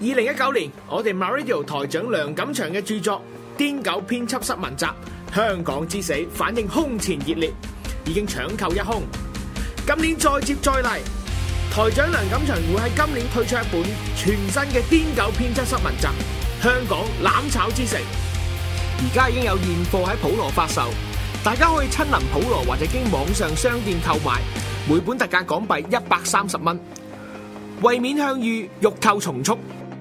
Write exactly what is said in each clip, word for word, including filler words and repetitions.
二零一九年，我哋 MyRadio 台長梁錦祥嘅著作《癲狗編輯室文集：香港之死》反應空前熱烈，已經搶購一空。今年再接再厲，台長梁錦祥會喺今年推出一本全新嘅《癲狗編輯室文集：香港攬炒之城》，而家已經有現貨喺普羅發售，大家可以親臨普羅或者經網上商店購買，每本特價港幣一百三十蚊。為免向隅，欲購從速。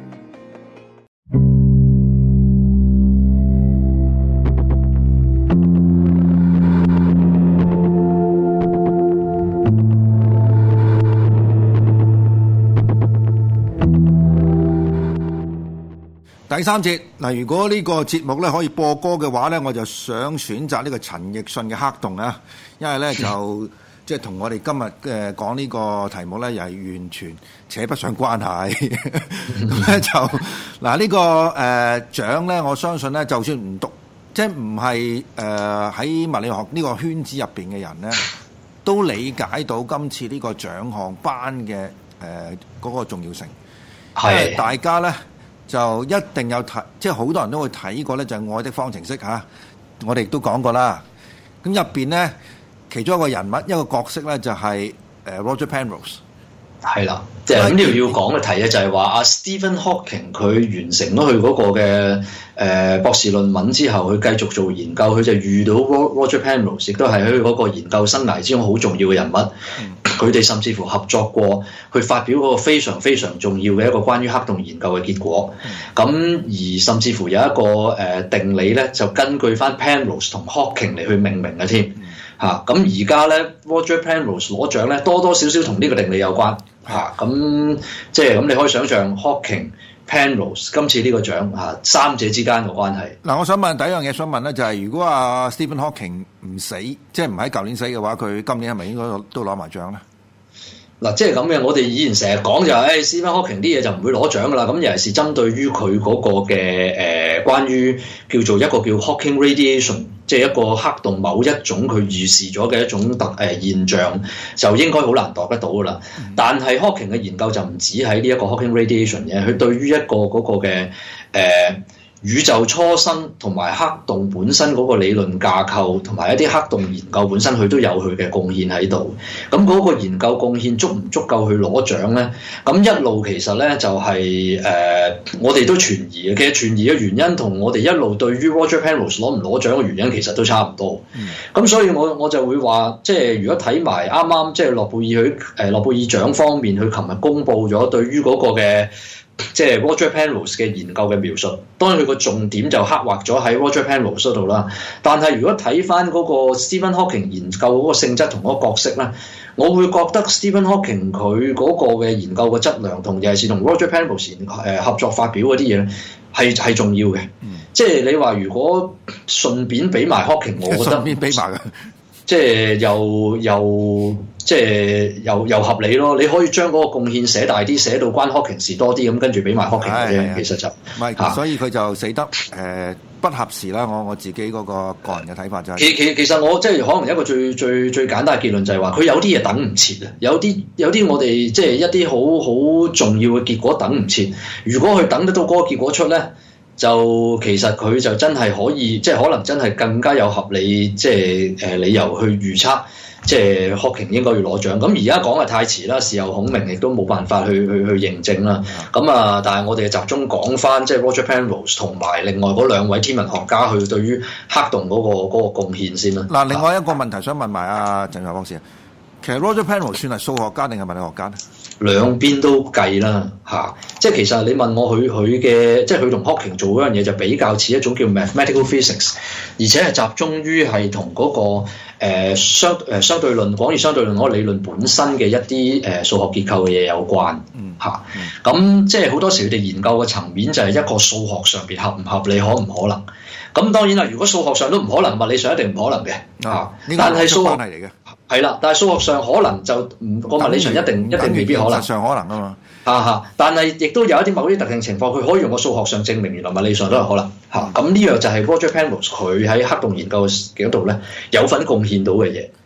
第三節嗱，如果呢個節目咧可以播歌嘅話咧，我就想選擇呢個陳奕迅嘅《黑洞》啊，因為咧就即係同我哋今日嘅講呢個題目咧，又係完全扯不上關係。咁咧就嗱呢個誒獎咧，我相信咧，就算唔讀，即係唔係誒喺物理學呢個圈子入邊嘅人咧，都理解到今次呢個獎項頒嘅誒嗰個重要性。係大家咧。就一定有睇，即係好多人都會睇過咧，就係《愛的方程式》嚇、啊，我哋亦都講過啦。咁入邊咧，其中一個人物一個角色咧，就係誒 Roger Penrose。係啦， 即係咁呢度要講嘅題咧，就係話阿 Stephen Hawking 佢完成咗佢嗰個嘅誒、呃、博士論文之後，佢繼續做研究，佢就遇到 Roger Penrose，亦都係佢嗰個研究生涯之中好重要嘅人物。佢哋、嗯、甚至乎合作過，去發表嗰個非常非常重要嘅一個關於黑洞研究嘅結果。咁、嗯、而甚至乎有一個誒、呃、定理咧，就根據翻 Penrose 同 Hawking 嚟去命名嘅添。嚇咁而家咧 Roger Penrose 攞獎咧，多多少少同呢個定理有關。嚇咁、啊、即係咁，你可以想象 Hawking、Penrose 今次呢個獎嚇、啊、三者之間嘅關係。 嗱，我想問第一樣嘢，想問咧就係、是，如果阿 Stephen Hawking 唔死，即係唔喺舊年死嘅話，佢今年係咪應該都攞埋獎咧？ 嗱，即係咁嘅，我哋以前成日講就係、是，誒 Stephen Hawking 啲嘢就唔會攞獎噶啦。咁尤其是針對於佢嗰個嘅誒、呃，關於叫做一個叫 Hawking radiation， 即係一個黑洞某一種佢預示咗嘅一種特誒、呃、現象，就應該好難度得到噶啦。嗯、但係 Hawking 嘅研究就唔止喺呢一個 Hawking radiation 嘅，佢對於一個嗰個嘅誒。呃宇宙初生同埋黑洞本身嗰個理論架構，同埋一啲黑洞研究本身，佢都有佢嘅貢獻喺度。咁嗰個研究貢獻足唔足夠去攞獎咧？咁一路其實咧就係、是、誒、呃，我哋都存疑嘅。其實存疑嘅原因同我哋一路對於 Roger Penrose 攞唔攞獎嘅原因其實都差唔多。咁、嗯、所以我我就會話，即係如果睇埋啱啱即係諾貝爾佢誒諾貝爾獎方面，佢琴日公布咗對於嗰個嘅。即係 Roger Penrose 嘅研究嘅描述，當然佢個重點就刻畫咗喺 Roger Penrose 嗰度啦。但係如果睇翻嗰個 Stephen Hawking 研究嗰個性質同嗰個角色咧，我會覺得 Stephen Hawking 佢嗰個嘅研究嘅質量同尤其是同 Roger Penrose 誒合作發表嗰啲嘢咧，係係重要嘅。嗯、即係你話如果順便俾埋 Hawking， 我覺得順便俾埋嘅。即係又又即係又又合理咯，你可以將嗰個貢獻寫大啲，寫到關 Hawking 事多啲，咁跟住俾埋 Hawking 嘅，其實就唔係，啊、所以佢就死得誒、呃、不合時啦。我我自己嗰個個人嘅睇法就係、是，其其其實我即係可能一個最最最簡單嘅結論就係話，佢有啲嘢等唔切啊，有啲有啲我哋即係一啲好好重要嘅結果等唔切，如果佢等得到嗰個結果出咧。就其實佢就真係可以，即係可能真係更加有合理，即係誒理由去預測，即係 Hawking 應該要攞獎。咁而家講係太遲啦，事後孔明亦都冇辦法去去去認證啦。咁啊，但係我哋集中講翻，即係 Roger Penrose 同埋另外嗰兩位天文學家去對於黑洞嗰個嗰個貢獻先啦。嗱，另外一個問題想問埋阿鄭耀博士啊，其實 Roger Penrose 算係數學家定係物理學家咧？ 兩邊都計啦，嚇、啊！即係其實你問我佢佢嘅，即係佢同 Hawking 做嗰樣嘢就比較似一種叫 mathematical physics， 而且係集中於係同嗰個誒、呃、相誒、呃、相對論、廣義相對論嗰個理論本身嘅一啲誒數學結構嘅嘢有關，嚇、啊。咁、嗯、即係好多時佢哋研究嘅層面就係一個數學上邊合唔合理、可唔可能。咁當然啦，如果數學上都唔可能，物理上一定唔可能嘅，嚇、啊。但係數學嚟嘅。係啦，但係數學上可能就唔個物理上一定一定未必可能， 上可能啊嘛。 啊嚇！但係亦都有一啲某啲特定情況，佢可以用個數學上證明原來物理上都有可能嚇。咁呢樣就係 Roger Penrose 佢喺黑洞研究嘅度咧有份貢獻到嘅嘢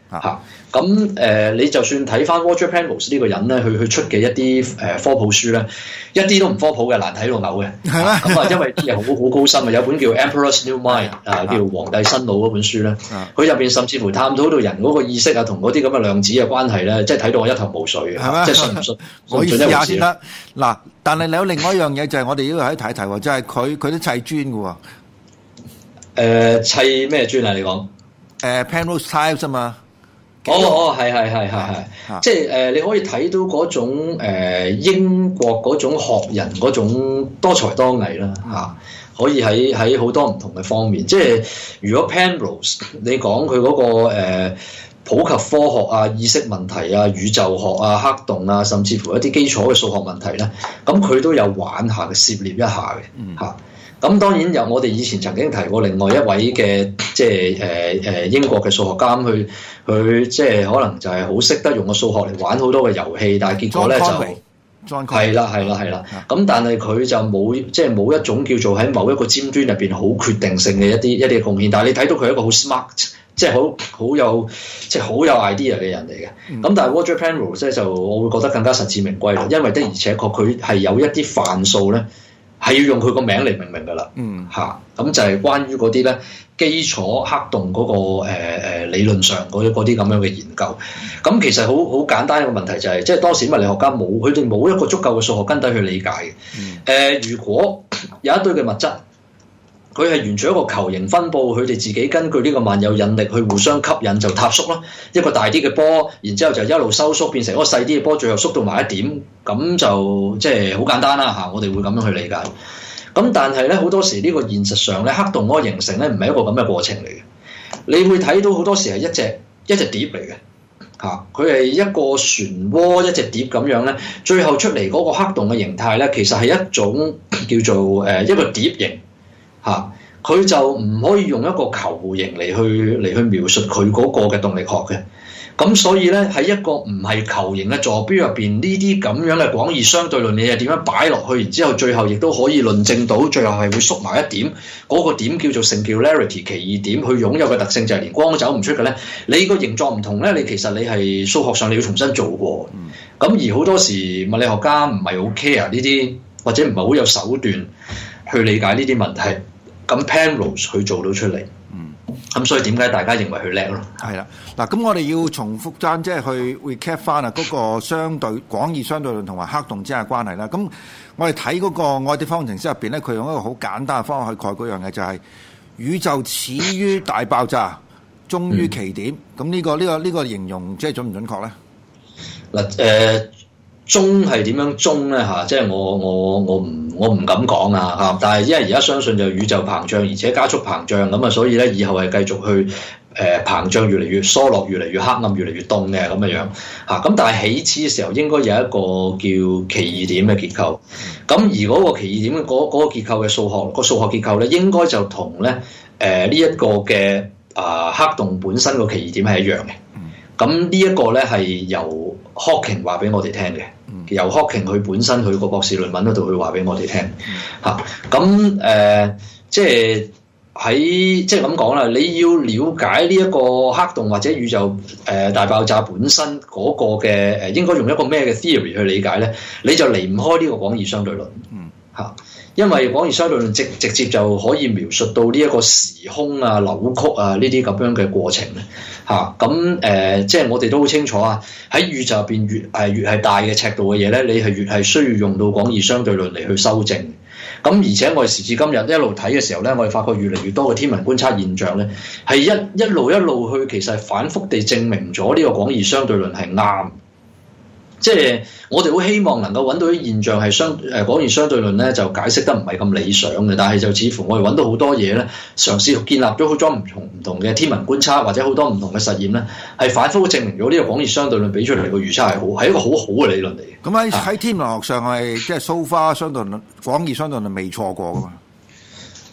嚇。咁誒、呃，你就算睇翻 Roger Penrose 呢個人咧，佢佢出嘅一啲誒、呃、科普書咧，一啲都唔科普嘅，難睇到嘔嘅。係啦。咁啊，因為啲嘢好好高深啊，有本叫《Emperor's New Mind》啊，叫《皇帝新腦》嗰本書咧，佢入邊甚至乎探討到人嗰個意識啊，同嗰啲咁嘅量子嘅關係咧，即係睇到我一頭霧水嘅，即係信唔信？ 我意思下先得。嗱，但係你有另外一樣嘢就係我哋要喺睇睇喎，就係佢佢都砌磚嘅喎。誒、 呃，砌咩磚啊？你講？誒、 呃、Penrose Tiles 啊嘛。 哦哦，係係係係係，即係誒、呃，你可以睇到嗰種、呃、英國嗰種學人嗰種多才多藝啦嚇、啊，可以喺喺好多唔同嘅方面。即係如果 Penrose 你講佢嗰個、呃、普及科學啊、意識問題啊、宇宙學啊、黑洞啊，甚至乎一啲基礎嘅數學問題咧，咁佢都有玩下嘅，涉獵一下嘅嚇。咁當然有我哋以前曾經提過另外一位嘅即係誒誒英國嘅數學家，佢佢即係可能就係好識得用個數學嚟玩好多嘅遊戲，但係結果咧就係啦係啦係啦。咁但係佢就冇即係冇一種叫做喺某一個尖端入邊好決定性嘅一啲一啲貢獻。但係你睇到佢係一個好 smart，即係好好有即係好有 idea 嘅人嚟嘅。咁、嗯、但係 Roger Penrose 咧就我會覺得更加實至名歸啦，因為的而且確佢係有一啲範數咧。係要用佢個名嚟命名㗎啦，嗯嚇，咁就係關於嗰啲咧基礎黑洞嗰、那個誒、呃、理論上嗰啲咁樣嘅研究。咁其實好好簡單一個問題就係、是，即係當時物理學家冇佢哋冇一個足夠嘅數學根底去理解嘅。誒、嗯呃，如果有一堆嘅物質，佢係沿住一個球形分佈，佢哋自己根據呢個萬有引力去互相吸引就塌縮咯。一個大啲嘅波，然之後就一路收縮變成一個細啲嘅波，最後縮到埋一點，咁就即係好簡單啦嚇。我哋會咁樣去理解。咁但係咧好多時呢個現實上咧黑洞嗰個形成咧唔係一個咁嘅過程嚟嘅。你會睇到好多時係一隻一隻碟嚟嘅嚇，佢係一個漩渦一隻碟咁樣咧，最後出嚟嗰個黑洞嘅形態咧，其實係一種叫做誒、呃、一個碟形。嚇，佢、啊、就唔可以用一個球形嚟去嚟去描述佢嗰個嘅動力學嘅，咁所以咧喺一個唔係球形嘅坐標入邊，呢啲咁樣嘅廣義相對論，你係點樣擺落去，然之後最後亦都可以論證到，最後係會縮埋一點，嗰、那個點叫做 singularity 奇異點，佢擁有嘅特性就係連光都走唔出嘅咧。你個形狀唔同咧，你其實你係數學上你要重新做過，咁、嗯、而好多時物理學家唔係好 care 呢啲，或者唔係好有手段去理解呢啲問題。咁 Penrose 佢做到出嚟，嗯，咁所以點解大家認為佢叻咯？ 係啦，嗱，咁我哋要重複翻，即係去 recap 翻啊，嗰個相對廣義相對論同埋黑洞之間嘅關係啦。咁我哋睇嗰個愛迪方程式入邊咧，佢用一個好簡單嘅方法去概括樣嘢，就係、是、宇宙始於大爆炸，終於奇點。咁呢、嗯這個呢、這個呢、這個形容即係準唔準確咧？嗱， 誒。中係點樣中咧嚇？即係我我我唔我唔敢講啊嚇！但係因為而家相信就宇宙膨脹，而且加速膨脹咁啊，所以咧以後係繼續去誒、呃、膨脹，越嚟越疏落，越嚟越黑暗，越嚟越凍嘅咁嘅樣嚇。咁但係起始嘅時候應該有一個叫奇異點嘅結構。咁而嗰個奇異點嘅嗰嗰個結構嘅數學個數學結構咧，應該就同咧誒呢一個嘅啊黑洞本身個奇異點係一樣嘅。咁呢一個咧係由 Hawking 話俾我哋聽嘅，由 Hawking 佢本身佢個博士論文嗰度去話俾我哋聽嚇。咁誒、呃，即係喺即係咁講啦，你要了解呢一個黑洞或者宇宙誒、呃、大爆炸本身嗰個嘅誒，應該用一個咩嘅 theory 去理解咧？你就離唔開呢個廣義相對論嚇。因為廣義相對論直直接就可以描述到呢一個時空啊、扭曲啊呢啲咁樣嘅過程咧嚇。咁、啊、誒、呃，即係我哋都好清楚啊。喺宇宙入邊越係越係大嘅尺度嘅嘢咧，你係越係需要用到廣義相對論嚟去修正。咁而且我哋時至今日一路睇嘅時候咧，我哋發覺越嚟越多嘅天文觀察現象咧，係一一路一路去其實係反覆地證明咗呢個廣義相對論係啱。即係我哋好希望能夠揾到啲現象係相誒廣義相對論咧，就解釋得唔係咁理想嘅，但係就似乎我哋揾到好多嘢咧，嘗試建立咗好多唔同唔同嘅天文觀察或者好多唔同嘅實驗咧，係反覆證明咗呢個廣義相對論俾出嚟嘅預測係好，係一個好好嘅理論嚟嘅。 咁喺喺天文學上係即係 so far 相對論廣義相對論未錯過噶嘛？ 誒、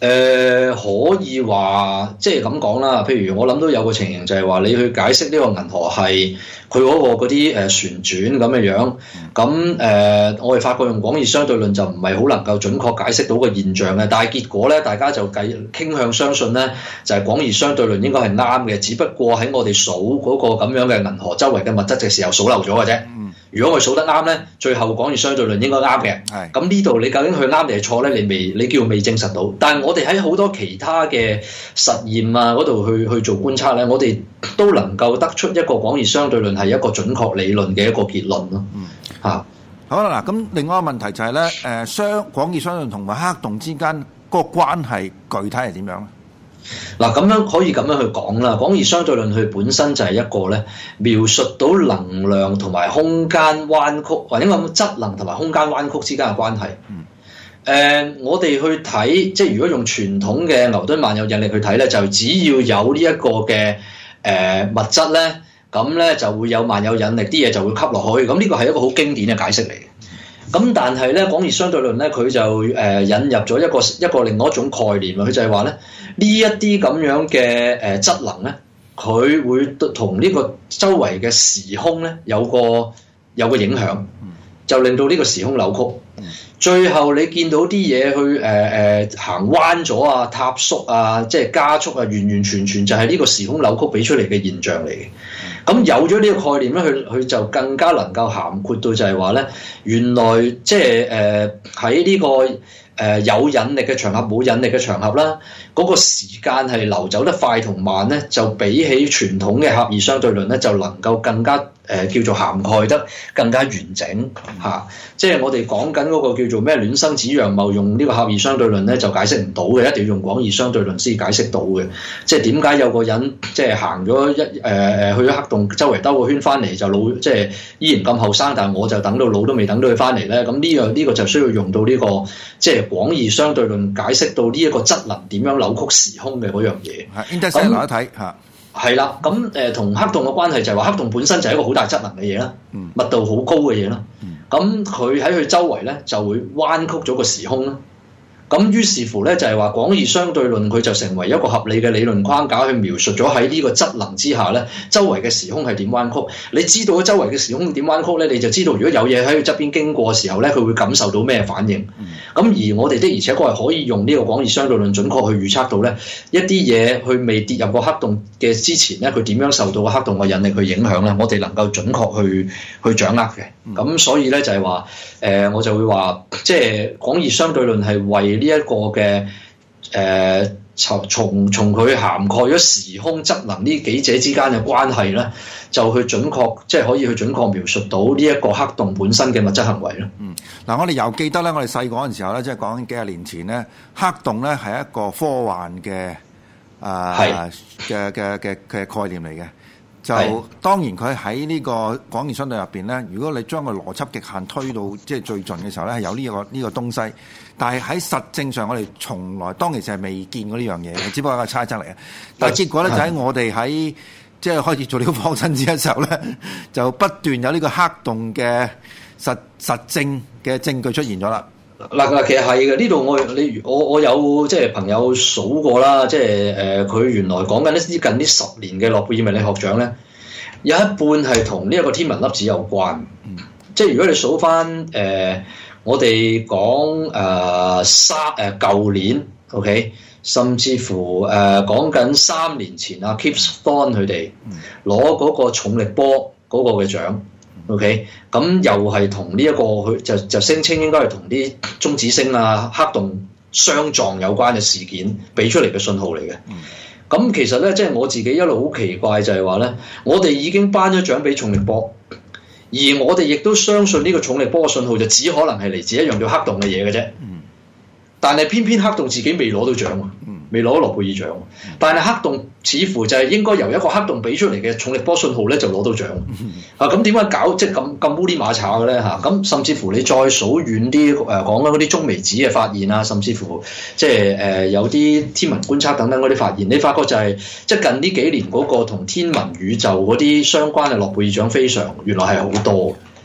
誒、呃、可以話即係咁講啦，譬如我諗到有個情形就係話你去解釋呢個銀河系佢嗰個嗰啲誒旋轉咁嘅樣，咁誒、呃、我哋發覺用廣義相對論就唔係好能夠準確解釋到個現象嘅，但係結果咧大家就計傾向相信咧就係、是、廣義相對論應該係啱嘅，只不過喺我哋數嗰個咁樣嘅銀河周圍嘅物質嘅時候數漏咗嘅啫。如果佢數得啱咧，最後廣義相對論應該啱嘅。係咁呢度你究竟佢啱定係錯咧？你未你叫未證實到。但係我哋喺好多其他嘅實驗啊嗰度去去做觀察咧，我哋都能夠得出一個廣義相對論係一個準確理論嘅一個結論咯。嗯，嚇、啊、 好啦嗱，咁另外一個問題就係、是、咧，誒相廣義相對論同埋黑洞之間嗰個關係具體係點樣咧？ 嗱，咁樣可以咁樣去講啦。廣義相對論佢本身就係一個咧描述到能量同埋空間彎曲，或者講質能同埋空間彎曲之間嘅關係。嗯。誒、呃，我哋去睇，即係如果用傳統嘅牛頓萬有引力去睇咧，就只要有呢一個嘅誒、呃、物質咧，咁咧就會有萬有引力，啲嘢就會吸落去。咁呢個係一個好經典嘅解釋嚟嘅。咁但係咧，廣義相對論咧，佢就誒、呃、引入咗一個一個另外一種概念啊，佢就係話咧，呢一啲咁樣嘅誒質能咧，佢會同呢個周圍嘅時空咧有個有個影響，就令到呢個時空扭曲。最後你見到啲嘢去誒誒、呃、行彎咗啊、塌縮啊、即係加速啊，完完全全就係呢個時空扭曲俾出嚟嘅現象嚟嘅。咁有咗呢個概念咧，佢佢就更加能夠涵括到就係話咧，原來即係誒喺呢個誒、呃、有引力嘅場合、冇引力嘅場合啦，嗰、那個時間係流走得快同慢咧，就比起傳統嘅狹義相對論咧，就能夠更加誒、呃、叫做涵蓋得更加完整嚇、啊。即係我哋講緊嗰個叫做咩卵生子樣貌，用呢個狹義相對論咧就解釋唔到嘅，一定要用廣義相對論先解釋到嘅。即係點解有個人即係行咗一誒誒、呃、去咗黑洞周圍兜個圈翻嚟就老，即係依然咁後生，但係我就等到老都未等到佢翻嚟咧。咁呢樣呢個就需要用到呢、這個即係廣義相對論解釋到呢一個質能點樣扭曲時空嘅嗰樣嘢。係 Interstellar 一睇嚇。 係啦，咁誒同黑洞嘅關係就係話黑洞本身就係一個好大質能嘅嘢啦，嗯、密度好高嘅嘢啦。咁佢喺佢周圍咧就會彎曲咗個時空啦。咁於是乎咧就係話廣義相對論佢就成為一個合理嘅理論框架去描述咗喺呢個質能之下咧，周圍嘅時空係點彎曲。你知道咗周圍嘅時空點彎曲咧，你就知道如果有嘢喺佢側邊經過嘅時候咧，佢會感受到咩反應。咁、嗯、而我哋的而且確係可以用呢個廣義相對論準確去預測到咧，一啲嘢佢未跌入個黑洞嘅之前咧，佢點樣受到個黑洞嘅引力去影響咧，我哋能夠準確去去掌握嘅。咁、嗯、所以咧就係話誒，我就會話即係廣義相對論係為呢一個嘅誒，從從從佢涵蓋咗時空質能呢幾者之間嘅關係咧，就去準確即係可以去準確描述到呢一個黑洞本身嘅物質行為咯。嗯，嗱，我哋又記得咧，我哋細個嗰陣時候咧，即係講緊幾十年前咧，黑洞咧係一個科幻嘅誒嘅嘅嘅嘅概念嚟嘅。就當然佢喺呢個廣義相對入邊咧，如果你將個邏輯極限推到即係最盡嘅時候咧，係有呢、這個呢、這個東西。但係喺實證上，我哋從來當其時係未見過呢樣嘢，只不過係一個猜測嚟嘅。但係結果咧，就喺我哋喺即係開始做呢個方針之嘅時候咧，就不斷有呢個黑洞嘅實實證嘅證據出現咗啦。 嗱嗱，其實係嘅，呢度我你我我有即係朋友數過啦，即係誒佢原來講緊呢近呢十年嘅諾貝爾物理學獎咧，有一半係同呢一個天文粒子有關。嗯、即係如果你數翻誒、呃，我哋講誒三誒舊年 OK， 甚至乎誒講緊三年前啊 Kip Thorne 佢哋攞嗰個重力波嗰個嘅獎。OK，咁又係同呢一個佢就就聲稱應該係同啲中子星啊、黑洞相撞有關嘅事件俾出嚟嘅信號嚟嘅。咁、嗯、其實咧，即係我自己一路好奇怪就係話咧，我哋已經頒咗獎俾重力波，而我哋亦都相信呢個重力波嘅信號就只可能係嚟自一樣叫黑洞嘅嘢嘅啫。嗯、但係偏偏黑洞自己未攞到獎喎。未攞諾貝爾獎，但係黑洞似乎就係應該由一個黑洞俾出嚟嘅重力波信號咧就攞到獎。啊，咁點解搞即係咁咁烏哩馬查嘅咧嚇？咁、啊、甚至乎你再數遠啲誒講緊嗰啲中微子嘅發現啊，甚至乎即係誒有啲天文觀測等等嗰啲發現，你發覺就係、是、即係近呢幾年嗰個同天文宇宙嗰啲相關嘅諾貝爾獎非常原來係好多。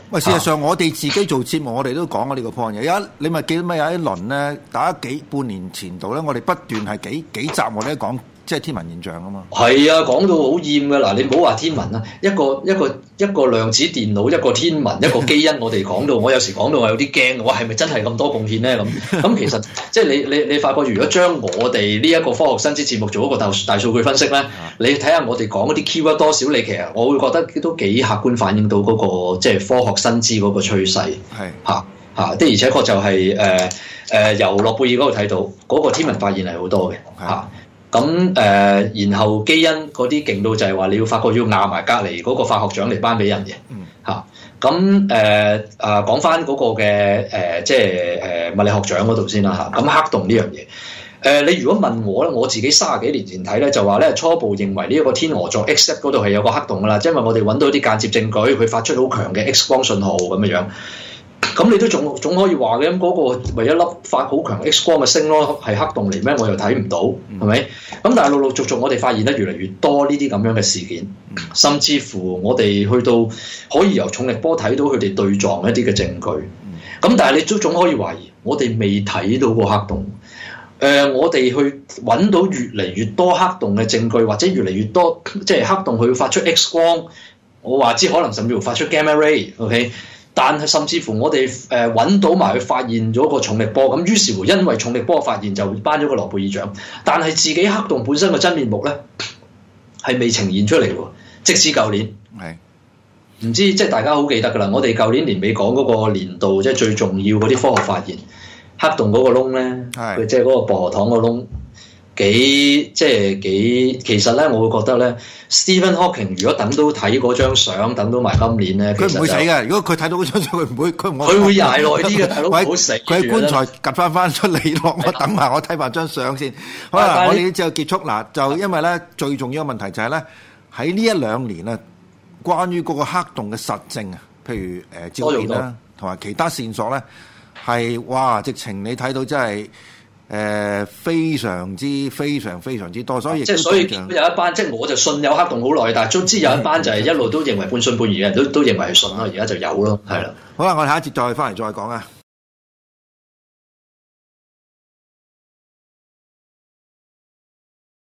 喂，事實上我哋自己做節目，我哋都講過呢個 point 嘅。有一你咪記得咩？有一輪咧，打幾半年前度咧，我哋不斷係幾幾集我哋都講即係天文現象啊嘛。 係啊，講到好厭㗎嗱，你唔好話天文啦，一個一個一個量子電腦，一個天文，一個基因，我哋講到，我有時講到我有啲驚，哇，係咪真係咁多貢獻咧？咁咁其實即係你你你發覺，如果將我哋呢一個科學新知節目做一個大大數據分析咧，你睇下我哋講嗰啲 keyword 多少，你其實我會覺得都幾客觀反映到嗰、嗰個即係科學新知嗰個趨勢。係嚇嚇的，而且確就係誒誒由諾貝爾嗰度睇到嗰、嗰個天文發現係好多嘅嚇。咁誒、呃，然後基因嗰啲勁到就係話你要發覺要壓埋隔離嗰個化學獎嚟頒俾人嘅嚇。咁誒啊，講翻嗰個嘅誒、呃，即係誒、呃、物理學獎嗰度先啦嚇。咁、啊、黑洞呢樣嘢，誒、呃、你如果問我咧，我自己三十幾年前睇咧，就話咧初步認為呢一個天鵝座 X 一嗰度係有個黑洞噶啦，因為我哋揾到啲間接證據，佢發出好強嘅 X 光信號咁樣樣。咁你都總總可以話嘅，咁嗰個為一粒發好強 X 光嘅星咯，係黑洞嚟咩？我又睇唔到，係咪？咁但係陸陸續續我哋發現得越嚟越多呢啲咁樣嘅事件，甚至乎我哋去到可以由重力波睇到佢哋對撞一啲嘅證據。咁但係你都總可以懷疑，我哋未睇到個黑洞。誒、呃，我哋去揾到越嚟越多黑洞嘅證據，或者越嚟越多即係黑洞佢會發出 X 光，我話知可能甚至乎發出 gamma ray，OK？但係甚至乎我哋誒揾到埋佢發現咗個重力波，咁於是乎因為重力波嘅發現就頒咗個諾貝爾獎，但係自己黑洞本身嘅真面目咧係未呈現出嚟喎，即使舊年係唔是知即係大家好記得㗎啦，我哋舊年年尾講嗰個年度即係最重要嗰啲科學發現，黑洞嗰個窿咧，佢是即係嗰個薄荷糖個窿。幾即係幾，其實咧，我會覺得咧，Stephen Hawking 如果等到睇嗰張相，等到埋今年咧， 佢唔會死嘅。如果佢睇到嗰張相，佢唔會，佢唔會。 佢會捱耐啲嘅，大佬唔好死。 佢喺棺材趌翻翻出嚟落，我等埋我睇埋張相先。好啦，我哋之後結束嗱，就因為咧最重要嘅問題就係咧喺呢一兩年啊，關於嗰個黑洞嘅實證啊，譬如誒照片啦，同埋其他線索咧，係哇，直情你睇到真係。誒、呃、非常之非常非常之多，所以即係所以有一班即係我就信有黑洞好耐，但係總之有一班就係一路都認為半信半疑嘅人都都認為係信咯，而家就有咯，係啦。 好啦，我哋下一節再翻嚟再講啊。